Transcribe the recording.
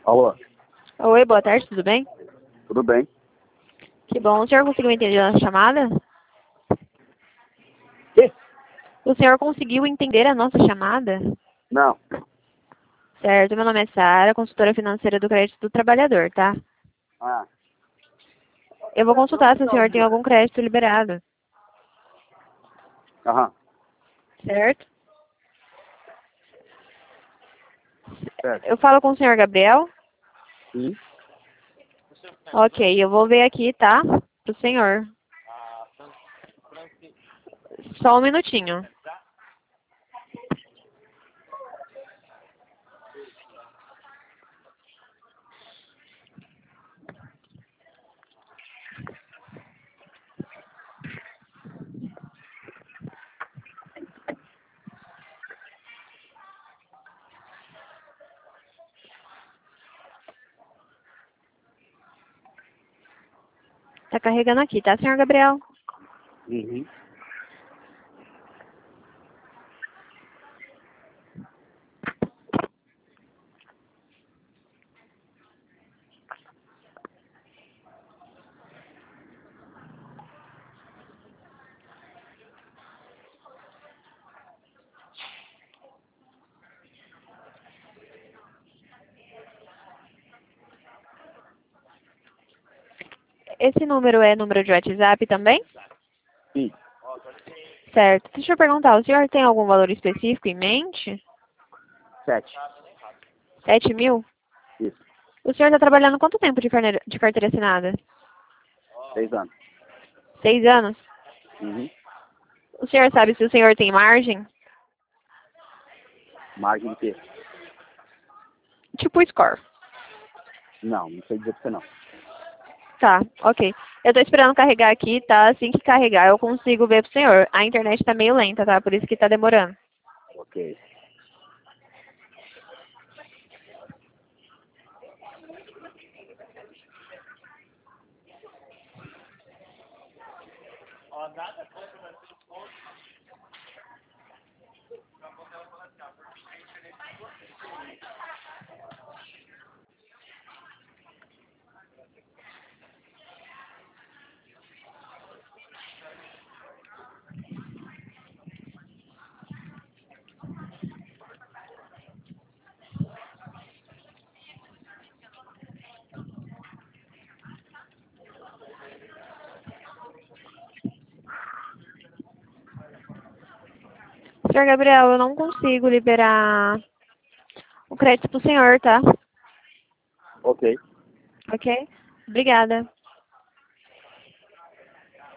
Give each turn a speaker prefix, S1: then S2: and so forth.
S1: Alô,
S2: Oi, boa tarde, tudo bem?
S1: tudo bem?
S2: Que bom. O senhor conseguiu entender a chamada?
S1: Quê?
S2: O senhor conseguiu entender a nossa chamada?
S1: Não.
S2: Certo, meu nome é Sara, consultora financeira do Crédito do Trabalhador, tá?
S1: Ah,
S2: Eu vou consultar se o senhor tem algum crédito liberado,
S1: aham,
S2: certo?
S1: certo.
S2: Eu falo com o senhor Gabriel?
S1: Sim,
S2: Ok, eu vou ver aqui, tá? Pro senhor. Só um minutinho. Tá carregando aqui, tá, senhor Gabriel?
S1: uhum.
S2: Esse número é número de WhatsApp também?
S1: Sim,
S2: Certo. Deixa eu perguntar, o senhor tem algum valor específico em mente?
S1: 7.
S2: 7.000?
S1: Isso,
S2: O senhor está trabalhando quanto tempo de carteira assinada?
S1: 6 anos.
S2: 6 anos?
S1: Uhum.
S2: O senhor sabe se o senhor tem margem?
S1: Margem de quê?
S2: Tipo score.
S1: Não sei dizer pra você não.
S2: Tá, ok. Eu tô esperando carregar aqui, tá? Assim que carregar eu consigo ver pro senhor. A internet tá meio lenta, tá? Por isso que tá demorando.
S1: Ok.
S2: Senhor Gabriel, eu não consigo liberar o crédito pro senhor, tá?
S1: Ok.
S2: Ok? Obrigada.